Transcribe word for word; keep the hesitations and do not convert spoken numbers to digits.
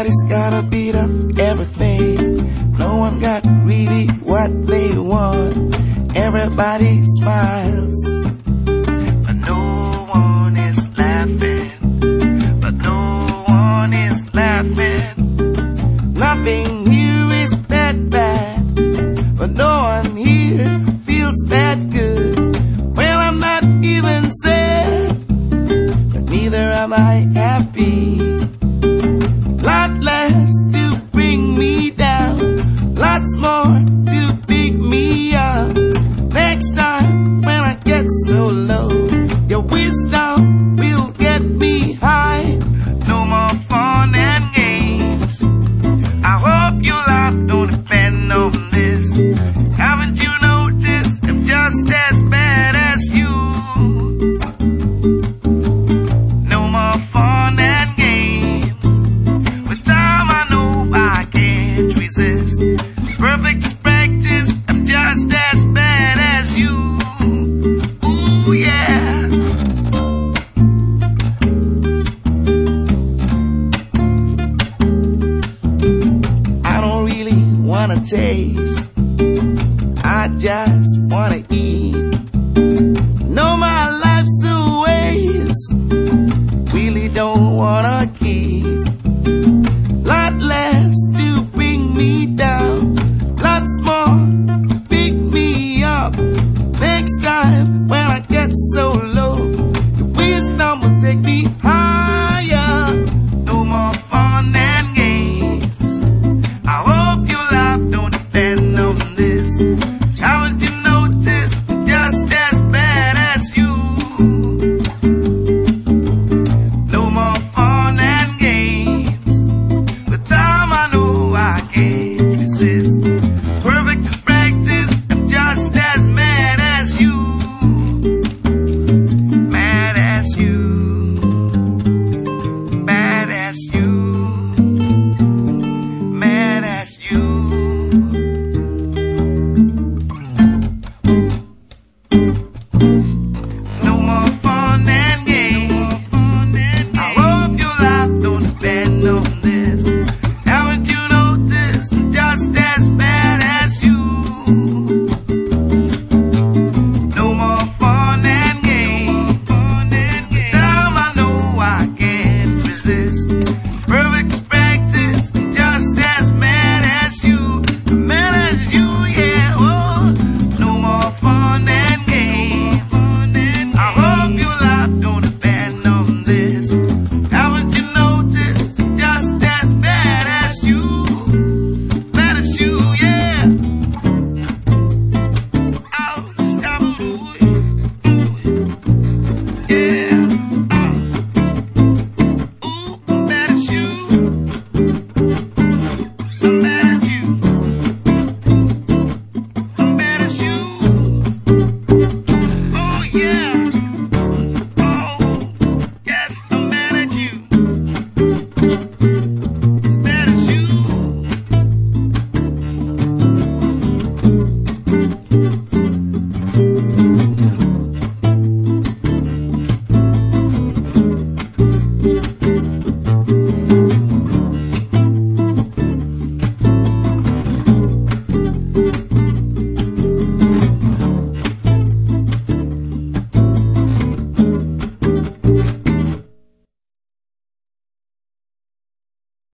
Everybody's got a bit of everything. No one got really what they want. Everybody smiles, but no one is laughing. But no one is laughing. Nothing here is that bad, but no one here feels that good. Well, I'm not even sad, but neither am I happy. Lot less to bring me down, lots more to pick me up. Next time when I get so low, your wisdom will get me high. No more fun and games. I hope your life don't depend on this. Haven't you noticed I'm just as bad as you? No more fun and games. With time I know I can't resist. Perfect practice, I'm just as bad as you. Ooh yeah. I don't really wanna taste